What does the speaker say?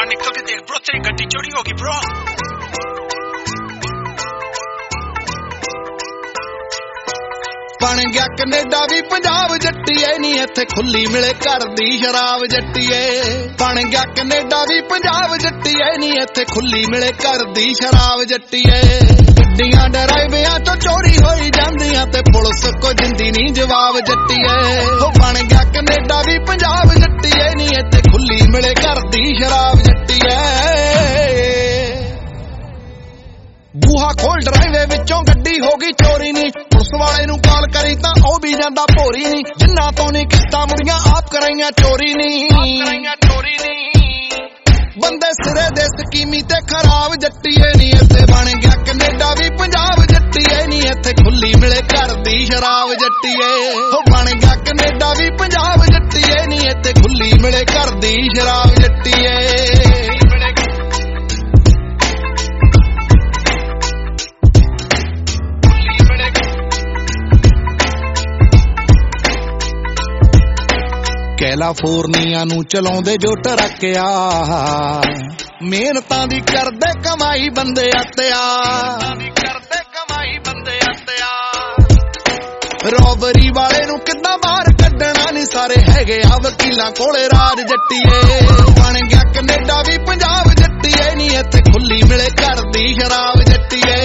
बाहर निकल के देख ब्रो तेरी गड्डी चोरी होगी ब्रो बन गया कनेडा भी पंजाब जट्टीए नी इत्थे खुली मिले घर दी शराब जट्टीए बन गया कनेडा भी पंजाब जट्टीए नी इत्थे खुली मिले घर दी शराब जट्टीए गड्डियां ड्राइवियां तो चोरी होई जांदियां ते पुलिस को जिंदी नी जवाब जट्टीए हो बन गया कनेडा भी पंजाब जट्टीए नी इत्थे खुली मिले घर दी शराब जट्टीए बूहा खोल ड्राइवे विचों गड्डी हो गई चोरी नी पुलिस वाले नूं कॉल करी तां ओ भी जांदा भोरी नी जिन्ना तो नी किस्तां मुड़ियां आप कराइयां चोरी नी बंदे सिरे दे स्कीमी ते खराब जट्टीए नी इत्थे बन गया कनेडा भी पंजाब जट्टीए नी इत्थे खुली मिले घर दी शराब जट्टीए हो बन गया कनेडा भी पंजाब जट्टीए नी इत्थे खुली मिले घर दी शराब जट्टीए कैलाफोर्निया नू चलाउंदे जो टरक्या मेहनतां दी करदे कमाई बंदे आतिया रॉबरी वाले नू किद्दां बाहर कड्डना नी सारे हैगे आ वकीलां कोले राज जट्टीए बन गया कनेडा भी पंजाब जट्टीए नी इत्थे खुली मिले घर दी शराब जट्टीए